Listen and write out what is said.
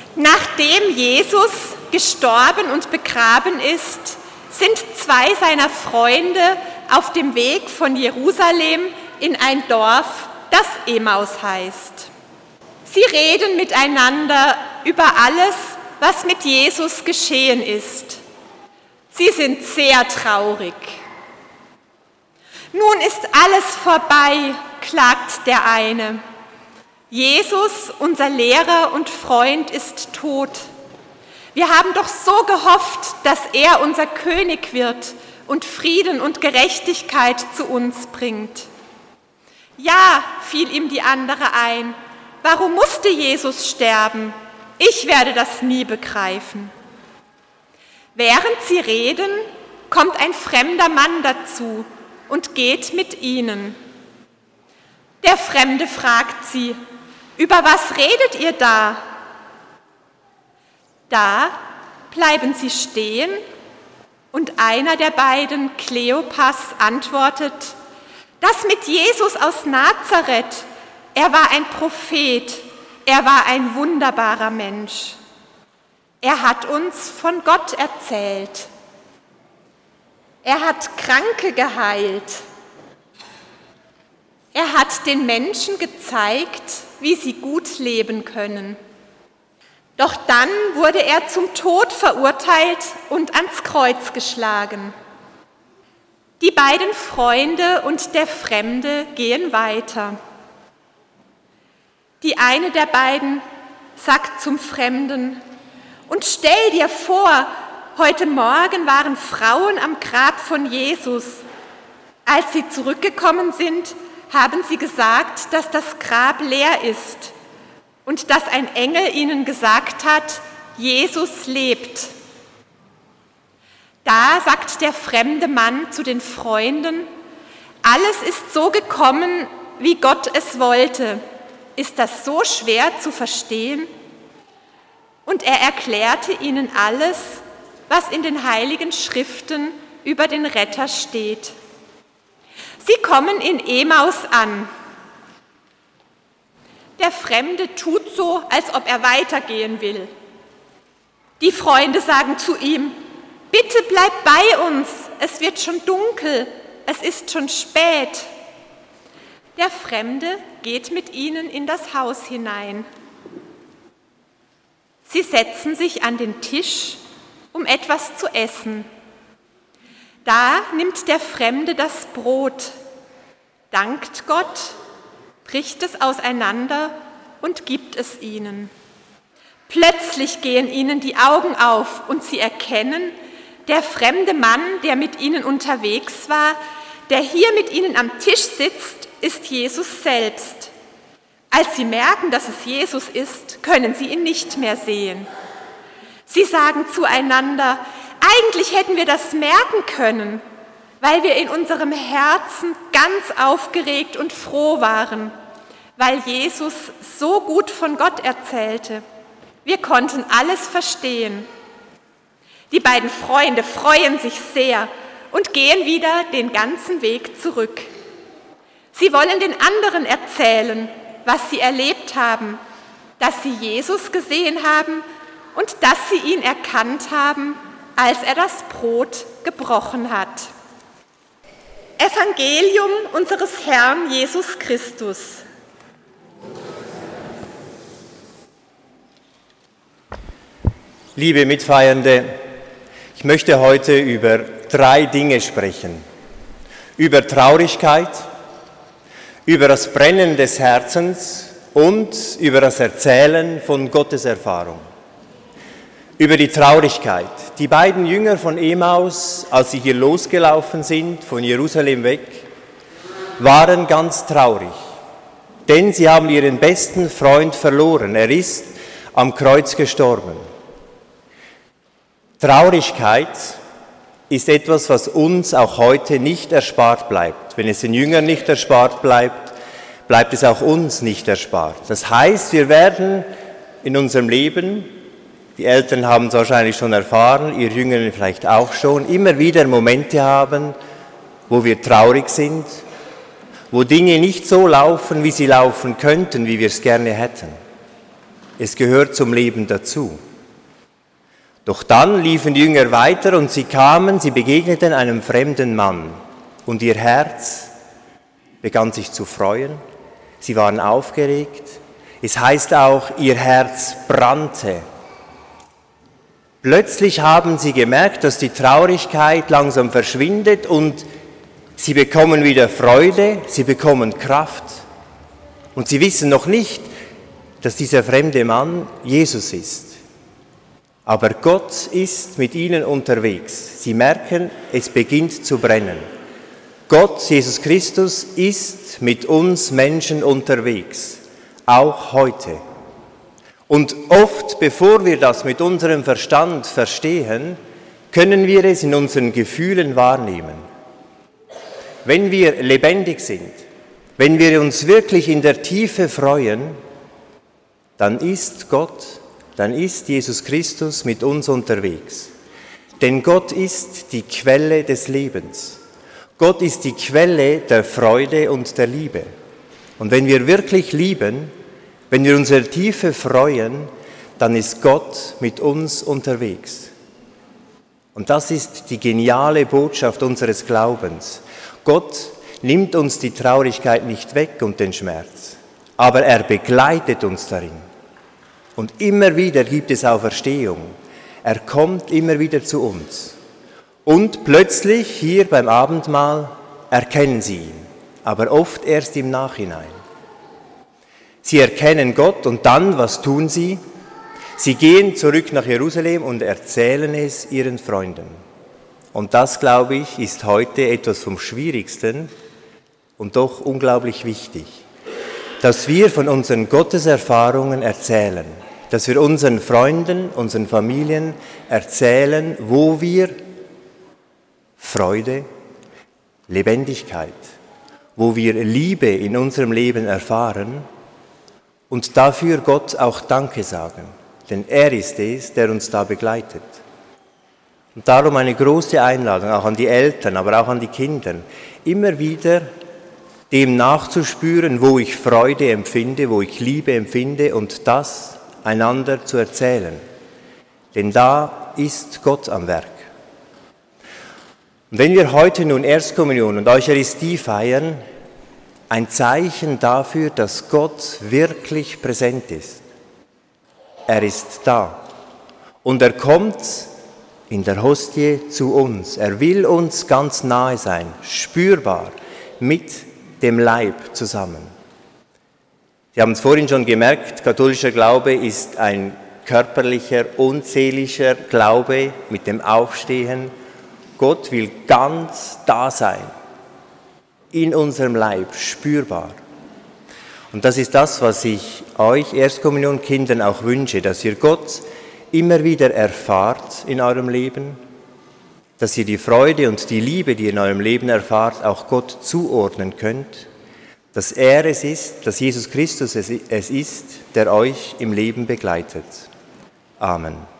Nachdem Jesus gestorben und begraben ist, sind 2 seiner Freunde auf dem Weg von Jerusalem in ein Dorf, das Emaus heißt. Sie reden miteinander über alles, was mit Jesus geschehen ist. Sie sind sehr traurig. Nun ist alles vorbei, klagt der eine. Jesus, unser Lehrer und Freund, ist tot. Wir haben doch so gehofft, dass er unser König wird und Frieden und Gerechtigkeit zu uns bringt. Ja, fiel ihm die andere ein, warum musste Jesus sterben? Ich werde das nie begreifen. Während sie reden, kommt ein fremder Mann dazu und geht mit ihnen. Der Fremde fragt sie, über was redet ihr da? Da bleiben sie stehen und einer der beiden, Kleopas, antwortet, das mit Jesus aus Nazareth, er war ein Prophet, er war ein wunderbarer Mensch. Er hat uns von Gott erzählt. Er hat Kranke geheilt. Er hat den Menschen gezeigt, wie sie gut leben können. Doch dann wurde er zum Tod verurteilt und ans Kreuz geschlagen. Die beiden Freunde und der Fremde gehen weiter. Die eine der beiden sagt zum Fremden, und stell dir vor, heute Morgen waren Frauen am Grab von Jesus. Als sie zurückgekommen sind, haben sie gesagt, dass das Grab leer ist und dass ein Engel ihnen gesagt hat, Jesus lebt. Da sagt der fremde Mann zu den Freunden, alles ist so gekommen, wie Gott es wollte. Ist das so schwer zu verstehen? Und er erklärte ihnen alles, was in den Heiligen Schriften über den Retter steht. Sie kommen in Emaus an. Der Fremde tut so, als ob er weitergehen will. Die Freunde sagen zu ihm, bitte bleib bei uns, es wird schon dunkel, es ist schon spät. Der Fremde geht mit ihnen in das Haus hinein. Sie setzen sich an den Tisch, um etwas zu essen. Da nimmt der Fremde das Brot, dankt Gott, bricht es auseinander und gibt es ihnen. Plötzlich gehen ihnen die Augen auf und sie erkennen, der fremde Mann, der mit ihnen unterwegs war, der hier mit ihnen am Tisch sitzt, ist Jesus selbst. Als sie merken, dass es Jesus ist, können sie ihn nicht mehr sehen. Sie sagen zueinander, eigentlich hätten wir das merken können, weil wir in unserem Herzen ganz aufgeregt und froh waren, weil Jesus so gut von Gott erzählte. Wir konnten alles verstehen. Die beiden Freunde freuen sich sehr und gehen wieder den ganzen Weg zurück. Sie wollen den anderen erzählen, was sie erlebt haben, dass sie Jesus gesehen haben und dass sie ihn erkannt haben, als er das Brot gebrochen hat. Evangelium unseres Herrn Jesus Christus. Liebe Mitfeiernde, ich möchte heute über 3 Dinge sprechen. Über Traurigkeit, über das Brennen des Herzens und über das Erzählen von Gottes Erfahrung. Über die Traurigkeit. Die beiden Jünger von Emaus, als sie hier losgelaufen sind, von Jerusalem weg, waren ganz traurig, denn sie haben ihren besten Freund verloren. Er ist am Kreuz gestorben. Traurigkeit ist etwas, was uns auch heute nicht erspart bleibt. Wenn es den Jüngern nicht erspart bleibt, bleibt es auch uns nicht erspart. Das heißt, wir werden in unserem Leben, die Eltern haben es wahrscheinlich schon erfahren, ihr Jüngeren vielleicht auch schon, immer wieder Momente haben, wo wir traurig sind, wo Dinge nicht so laufen, wie sie laufen könnten, wie wir es gerne hätten. es gehört zum Leben dazu. Doch dann liefen die Jünger weiter und sie begegneten einem fremden Mann und ihr Herz begann sich zu freuen. Sie waren aufgeregt. Es heißt auch, ihr Herz brannte. Plötzlich haben sie gemerkt, dass die Traurigkeit langsam verschwindet und sie bekommen wieder Freude, sie bekommen Kraft. Und sie wissen noch nicht, dass dieser fremde Mann Jesus ist. Aber Gott ist mit ihnen unterwegs. Sie merken, es beginnt zu brennen. Gott, Jesus Christus, ist mit uns Menschen unterwegs, auch heute. Und oft, bevor wir das mit unserem Verstand verstehen, können wir es in unseren Gefühlen wahrnehmen. Wenn wir lebendig sind, wenn wir uns wirklich in der Tiefe freuen, dann ist Jesus Christus mit uns unterwegs. Denn Gott ist die Quelle des Lebens. Gott ist die Quelle der Freude und der Liebe. Und wenn wir wirklich lieben, wenn wir unsere Tiefe freuen, dann ist Gott mit uns unterwegs. Und das ist die geniale Botschaft unseres Glaubens. Gott nimmt uns die Traurigkeit nicht weg und den Schmerz, aber er begleitet uns darin. Und immer wieder gibt es Auferstehung. Er kommt immer wieder zu uns. Und plötzlich hier beim Abendmahl erkennen sie ihn, aber oft erst im Nachhinein. Sie erkennen Gott und dann, was tun sie? Sie gehen zurück nach Jerusalem und erzählen es ihren Freunden. Und das, glaube ich, ist heute etwas vom Schwierigsten und doch unglaublich wichtig, dass wir von unseren Gotteserfahrungen erzählen, dass wir unseren Freunden, unseren Familien erzählen, wo wir Freude, Lebendigkeit, wo wir Liebe in unserem Leben erfahren und dafür Gott auch Danke sagen, denn er ist es, der uns da begleitet. Und darum eine große Einladung, auch an die Eltern, aber auch an die Kinder, immer wieder dem nachzuspüren, wo ich Freude empfinde, wo ich Liebe empfinde und das einander zu erzählen. Denn da ist Gott am Werk. Und wenn wir heute nun Erstkommunion und Eucharistie feiern, ein Zeichen dafür, dass Gott wirklich präsent ist. Er ist da und er kommt in der Hostie zu uns. Er will uns ganz nahe sein, spürbar, mit dem Leib zusammen. Sie haben es vorhin schon gemerkt, katholischer Glaube ist ein körperlicher, unseelischer Glaube mit dem Aufstehen. Gott will ganz da sein, in unserem Leib, spürbar. Und das ist das, was ich euch Erstkommunionkindern auch wünsche, dass ihr Gott immer wieder erfahrt in eurem Leben, dass ihr die Freude und die Liebe, die ihr in eurem Leben erfahrt, auch Gott zuordnen könnt, dass er es ist, dass Jesus Christus es ist, der euch im Leben begleitet. Amen.